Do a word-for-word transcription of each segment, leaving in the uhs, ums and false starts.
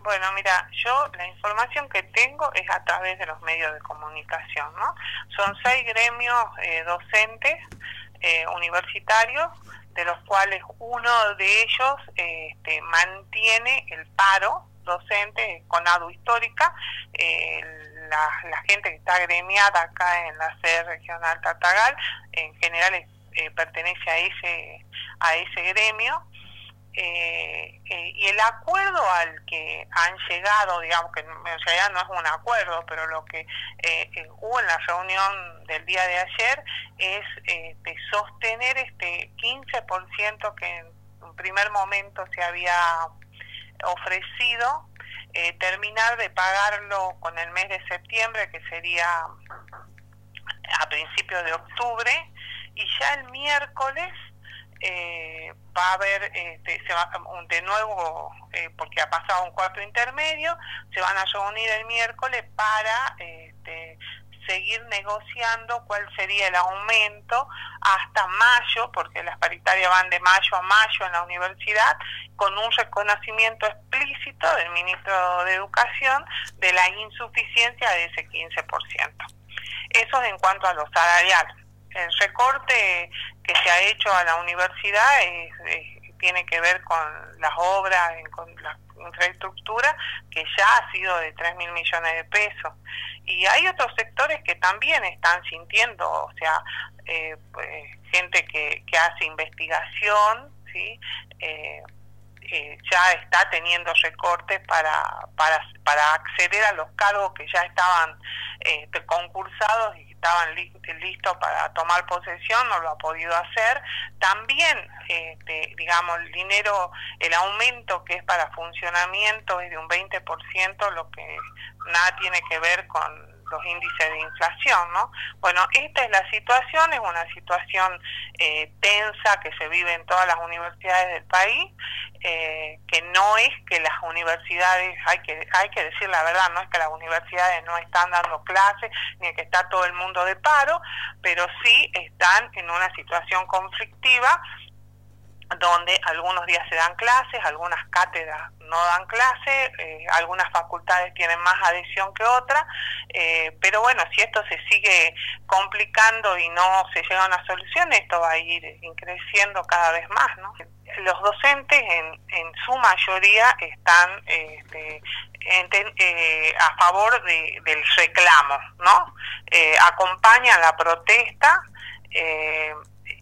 Bueno, mira, yo la información que tengo es a través de los medios de comunicación, ¿no? Son seis gremios eh, docentes eh, universitarios, de los cuales uno de ellos eh, este, mantiene el paro docente con ADU histórica. Eh, la, la gente que está gremiada acá en la sede regional Tartagal, en general es, eh, pertenece a ese, a ese gremio. Eh, eh, y el acuerdo al que han llegado, digamos que en realidad no es un acuerdo, pero lo que eh, eh, hubo en la reunión del día de ayer es eh, de sostener este quince por ciento que en un primer momento se había ofrecido, eh, terminar de pagarlo con el mes de septiembre, que sería a principios de octubre, y ya el miércoles Eh, va a haber, este, se va, de nuevo, eh, porque ha pasado un cuarto intermedio, se van a reunir el miércoles para este, seguir negociando cuál sería el aumento hasta mayo, porque las paritarias van de mayo a mayo en la universidad, con un reconocimiento explícito del ministro de Educación de la insuficiencia de ese quince por ciento. Eso es en cuanto a lo salarial. El recorte que se ha hecho a la universidad es, es, tiene que ver con las obras, con la infraestructura, que ya ha sido de tres mil millones de pesos. Y hay otros sectores que también están sintiendo, o sea, eh, pues, gente que, que hace investigación, ¿sí? Eh, eh, ya está teniendo recortes para, para, para acceder a los cargos que ya estaban eh, concursados y estaban li listos para tomar posesión, no lo ha podido hacer. También, este, digamos, el dinero, el aumento que es para funcionamiento es de un veinte por ciento, lo que nada tiene que ver con los índices de inflación, ¿no? Bueno, esta es la situación, es una situación eh, tensa que se vive en todas las universidades del país, eh, que no es que las universidades, hay que hay que decir la verdad, no es que las universidades no están dando clases, ni que está todo el mundo de paro, pero sí están en una situación conflictiva, donde algunos días se dan clases, algunas cátedras no dan clases, eh, algunas facultades tienen más adhesión que otras, eh, pero bueno, si esto se sigue complicando y no se llega a una solución, esto va a ir creciendo cada vez más, ¿no? Los docentes en, en su mayoría están este, en, eh, a favor de, del reclamo, ¿no? Eh, acompañan la protesta. eh,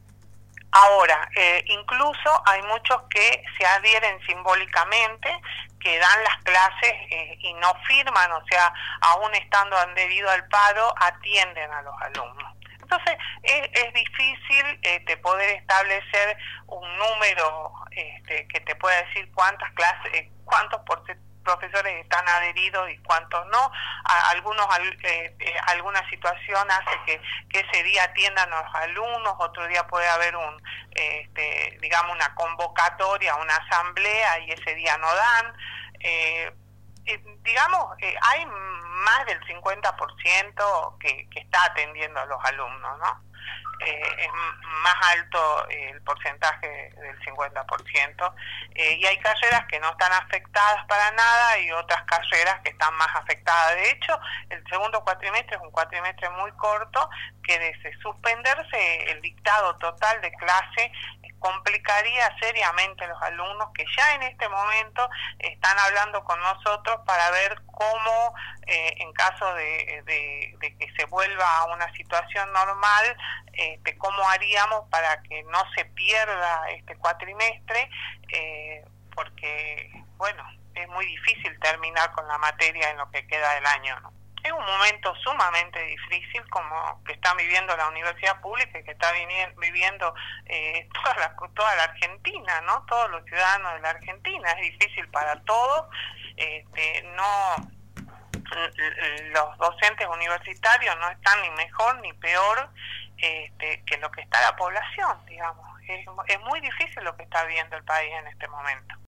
Ahora, eh, incluso hay muchos que se adhieren simbólicamente, que dan las clases eh, y no firman, o sea, aún estando adherido al paro, atienden a los alumnos. Entonces, es, es difícil este, poder establecer un número este, que te pueda decir cuántas clases, eh, cuántos porcentajes profesores están adheridos y cuántos no. A, algunos eh, eh, alguna situación hace que, que ese día atiendan a los alumnos, otro día puede haber un eh, este, digamos una convocatoria, una asamblea y ese día no dan. Eh, eh, digamos, eh, hay más del cincuenta por ciento que, que está atendiendo a los alumnos, ¿no? Eh, es más alto el porcentaje del cincuenta por ciento, eh, y hay carreras que no están afectadas para nada y otras carreras que están más afectadas. De hecho, el segundo cuatrimestre es un cuatrimestre muy corto que de suspenderse el dictado total de clase complicaría seriamente a los alumnos que ya en este momento están hablando con nosotros para ver cómo, eh, en caso de, de, de que se vuelva a una situación normal, este, cómo haríamos para que no se pierda este cuatrimestre, eh, porque, bueno, es muy difícil terminar con la materia en lo que queda del año, ¿no? Es un momento sumamente difícil como que está viviendo la universidad pública y que está viviendo eh, toda, la, toda la Argentina, ¿no? Todos los ciudadanos de la Argentina. Es difícil para todos. Este, no, los docentes universitarios no están ni mejor ni peor este, que lo que está la población, digamos. Es, es muy difícil lo que está viviendo el país en este momento.